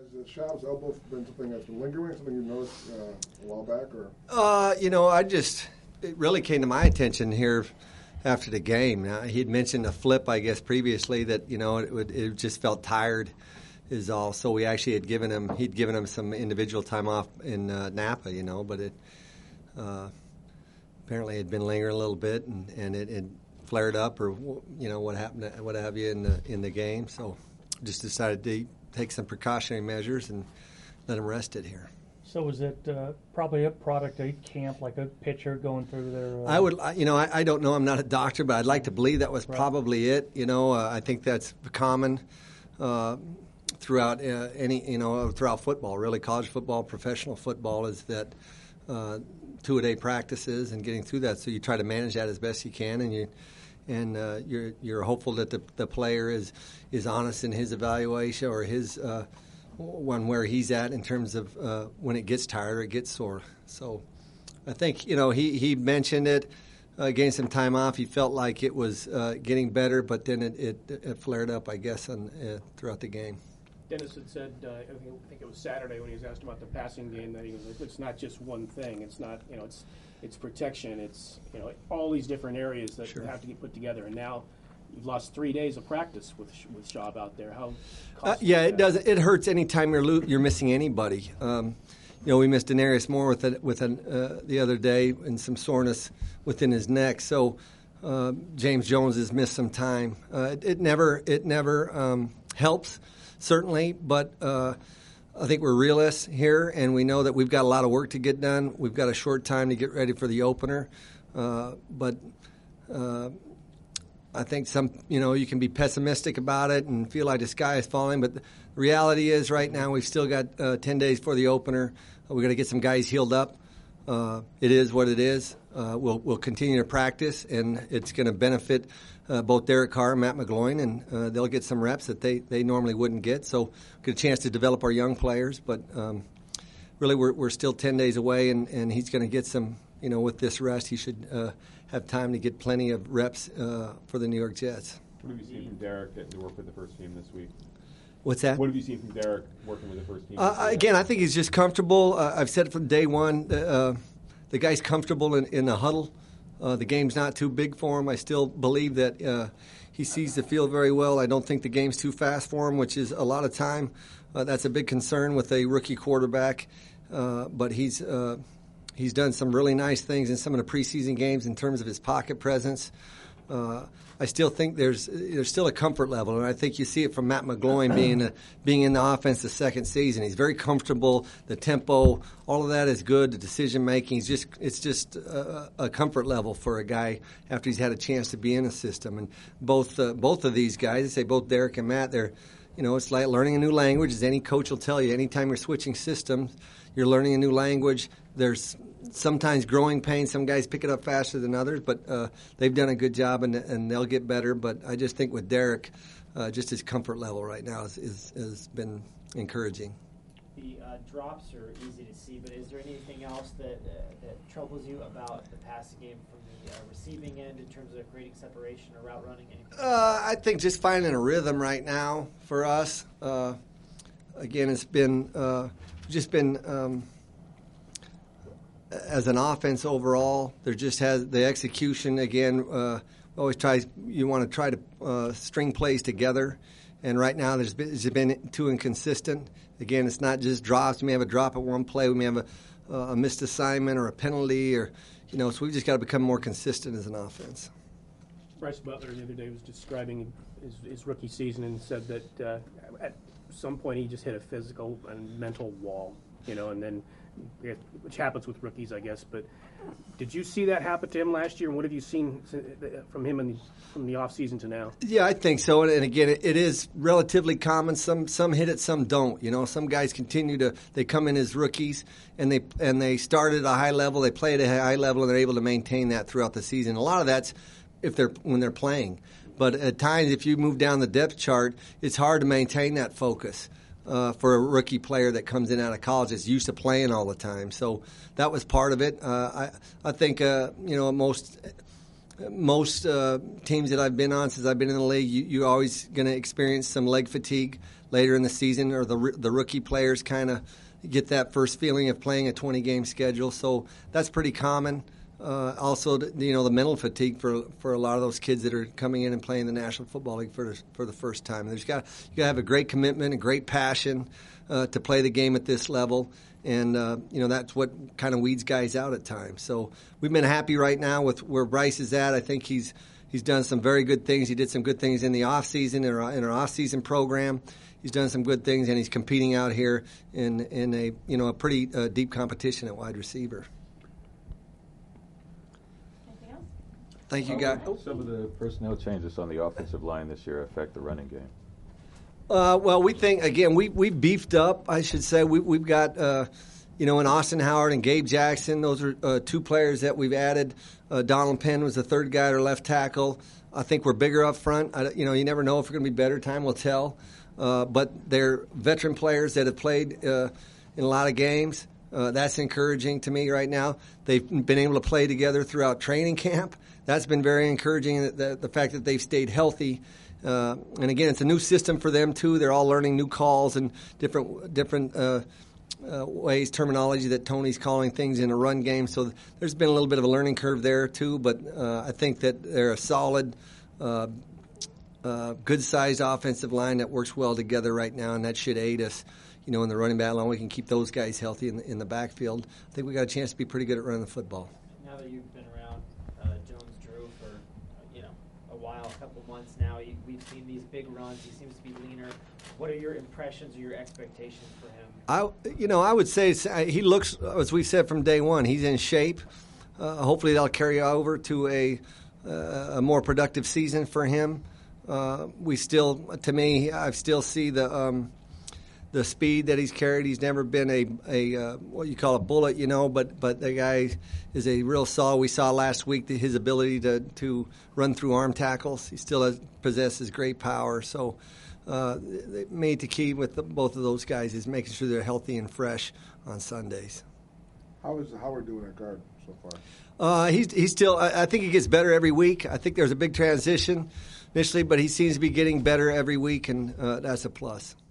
Has Schaub's elbow been something that's been lingering, something you noticed a while back? Or it really came to my attention here after the game. He'd mentioned a flip, I guess, previously that, it just felt tired is all. So we actually he'd given him some individual time off in Napa, but it apparently had been lingering a little bit and it flared up or, what happened, what have you in the game. So just decided to take some precautionary measures and let him rest it here. So was it probably a product of camp, like a pitcher going through their... I don't know. I'm not a doctor, but I'd like to believe that was probably it. I think that's common throughout throughout football, really college football, professional football, is that two-a-day practices and getting through that. So you try to manage that as best you can, and you're hopeful that the player is honest in his evaluation or his where he's at in terms of when it gets tired or it gets sore. So I think he mentioned it, getting some time off. He felt like it was getting better, but then it flared up, I guess, throughout the game. Dennis had said, I think it was Saturday when he was asked about the passing game, that he was like, it's not just one thing. It's not, it's protection. It's, all these different areas that have to get put together. And now you've lost 3 days of practice with Schaub out there. How? It does. It hurts anytime you're missing anybody. We missed Denarius Moore the other day and some soreness within his neck. So James Jones has missed some time. It never helps. Certainly, but I think we're realists here, and we know that we've got a lot of work to get done. We've got a short time to get ready for the opener, but I think you can be pessimistic about it and feel like the sky is falling, but the reality is right now we've still got 10 days for the opener. We've got to get some guys healed up. It is what it is. We'll continue to practice, and it's going to benefit both Derek Carr and Matt McGloin, and they'll get some reps that they normally wouldn't get. So get a chance to develop our young players, but really we're still 10 days away, and he's going to get some, with this rest, he should have time to get plenty of reps for the New York Jets. What have you seen from Derek getting to work with the first team this week? What's that? What have you seen from Derek working with the first team? Again, I think he's just comfortable. I've said from day one, the guy's comfortable in the huddle. The game's not too big for him. I still believe that he sees the field very well. I don't think the game's too fast for him, which is a lot of time. That's a big concern with a rookie quarterback. But he's done some really nice things in some of the preseason games in terms of his pocket presence. I still think there's still a comfort level, and I think you see it from Matt McGloin being in the offense the second season. He's very comfortable. The tempo, all of that is good. The decision making, it's just a comfort level for a guy after he's had a chance to be in a system. And both of these guys, I say both Derek and Matt, they're it's like learning a new language, as any coach will tell you. Anytime you're switching systems, you're learning a new language. There's sometimes growing pains. Some guys pick it up faster than others, but they've done a good job, and they'll get better. But I just think with Derek, just his comfort level right now has been encouraging. The drops are easy to see, but is there anything else that troubles you about the passing game from the receiving end in terms of creating separation or route running? I think just finding a rhythm right now for us. Again, it's been as an offense overall, there just has the execution again. You want to try to string plays together, and right now it's been too inconsistent. Again, it's not just drops. We may have a drop at one play. We may have a missed assignment or a penalty, or so we've just got to become more consistent as an offense. Bryce Butler the other day was describing his rookie season and said that at some point he just hit a physical and mental wall, and then, which happens with rookies, I guess. But did you see that happen to him last year? And what have you seen from him from the offseason to now? Yeah, I think so. And again, it is relatively common. Some hit it, some don't. Some guys they come in as rookies and they start at a high level, they play at a high level, and they're able to maintain that throughout the season. A lot of that's when they're playing. But at times, if you move down the depth chart, it's hard to maintain that focus. For a rookie player that comes in out of college that's used to playing all the time. So that was part of it. I think, most teams that I've been on since I've been in the league, you're always going to experience some leg fatigue later in the season, or the rookie players kind of get that first feeling of playing a 20-game schedule. So that's pretty common. Also, the mental fatigue for a lot of those kids that are coming in and playing the National Football League for the first time. You got to have a great commitment, a great passion to play the game at this level. And, that's what kind of weeds guys out at times. So we've been happy right now with where Bryce is at. I think he's done some very good things. He did some good things in the offseason, in our off-season program. He's done some good things, and he's competing out here in a pretty deep competition at wide receiver. Anything else? Thank you, guys. Some of the personnel changes on the offensive line this year affect the running game. Well, we think, again, we've beefed up, I should say. We've got, in Austin Howard and Gabe Jackson. Those are two players that we've added. Donald Penn was the third guy at our left tackle. I think we're bigger up front. You never know if we're going to be better. Time will tell. But they're veteran players that have played in a lot of games. That's encouraging to me right now. They've been able to play together throughout training camp. That's been very encouraging, the fact that they've stayed healthy. And again, it's a new system for them too. They're all learning new calls and different ways, terminology that Tony's calling things in a run game. So there's been a little bit of a learning curve there too. But I think that they're a solid, good-sized offensive line that works well together right now, and that should aid us, in the running battle. And we can keep those guys healthy in the backfield. I think we got a chance to be pretty good at running the football. Now that you've been around Jones-Drew for a while, a couple months now, we've seen these big runs. He seems to be leaner. What are your impressions or your expectations for him? I would say he looks, as we've said from day one, he's in shape. Hopefully that'll carry over to a more productive season for him. I still see the speed that he's carried. He's never been a what you call a bullet, but the guy is a real solid. We saw last week his ability to run through arm tackles. He still possesses great power. So the key with both of those guys is making sure they're healthy and fresh on Sundays. How is Howard doing at guard so far? He's still. I think he gets better every week. I think there's a big transition initially, but he seems to be getting better every week, and that's a plus.